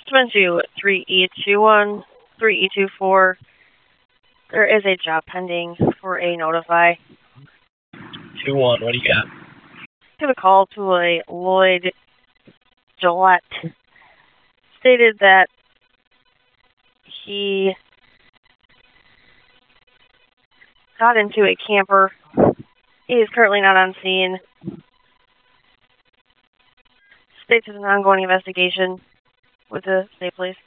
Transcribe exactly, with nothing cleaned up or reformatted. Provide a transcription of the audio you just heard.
seven two three E two one three E two four. There is a job pending for a notify. two one, what do you got? Give a call to a Lloyd Gillette. Stated that he got into a camper. He is currently not on scene. States it's an ongoing investigation. With the state police.